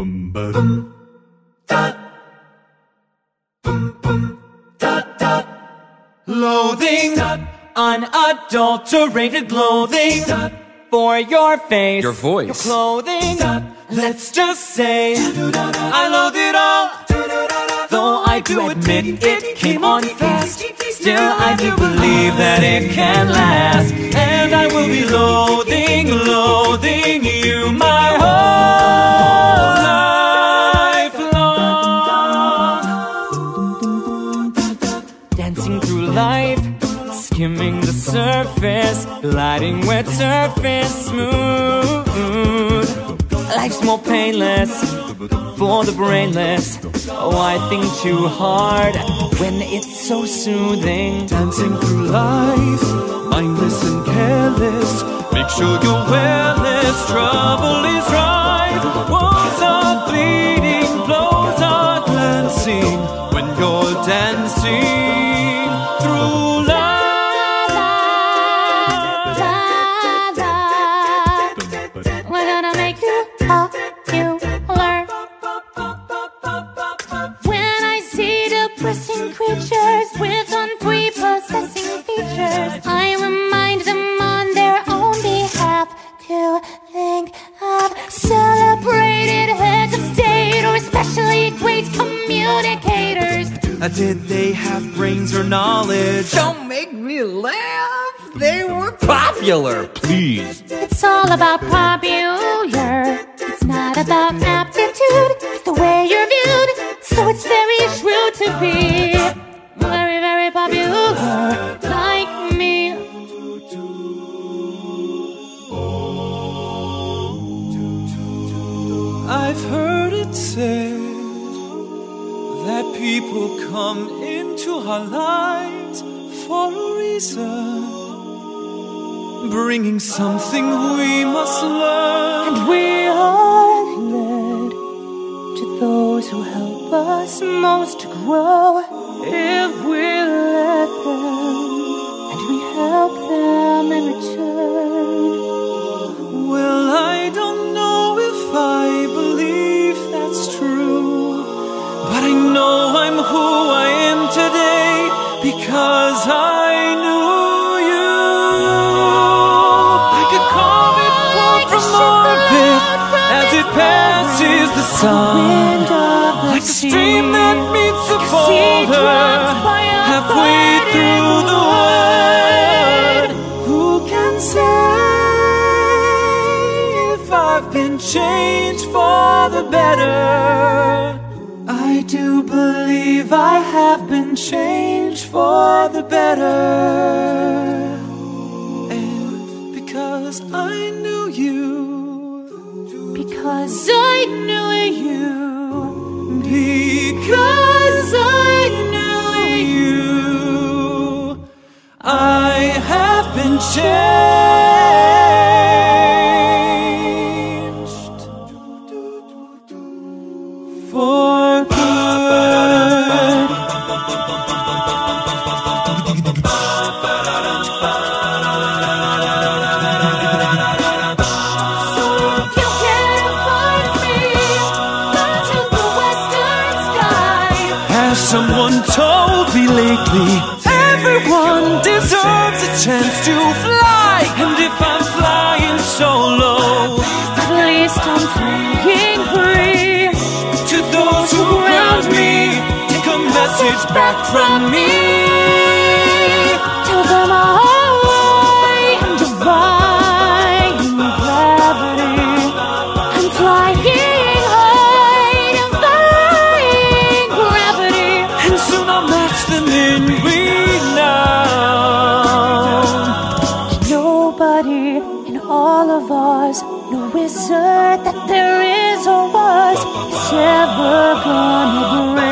Bum ba dum da. Bum bum da da. Loathing, unadulterated loathing for your face, your voice, your clothing. Let's just say I loathe it all. Though I do admit it came on fast, still I do believe that it can last. And I will be loathing, loathing you my whole life long. Dancing through life, skimming the surface, gliding wet surface smooth. Life's more painless for the brainless. Oh, I think too hard when it's so soothing. Dancing through life, mindless and careless. Make sure you're wearless, trouble is rife. Wounds are bleeding, blows are glancing when you're dancing through life. We're gonna make you all you learn. When I see depressing creatures with unprepossessing features, I remind them on their own behalf to think of celebrated heads of state or especially great communicators. Did they have brains or knowledge? Don't make me laugh. They were popular, please. It's all about popular. It's not about aptitude. It's the way you're viewed. So it's very true to be very, very popular like me. I've heard it said that people come into our lives for a reason, bringing something we must learn. And we are led to those who help us most to grow. If we let them, and we help them in return. Well, I don't know if I believe that's true, but I know I'm who I am today because I knew you. Like a comet pulled from orbit as it passes the sun, like a stream that meets the boulder halfway through the world. Who can say if I've been changed for the better? I do believe I have been changed for the better. And because I knew you, because I knew you, because I knew you, I have been changed for good. so if you can't find me, go to the western sky. As someone told me lately, everyone deserves a chance to fly. And if I'm flying solo, At least I'm flying free. to those who ground me, take a message back from me. Tell them I am defying gravity. I'm flying high, defying gravity. And soon I'll match them in renown. Nobody in all of us, no wizard that there is or was, is ever gonna break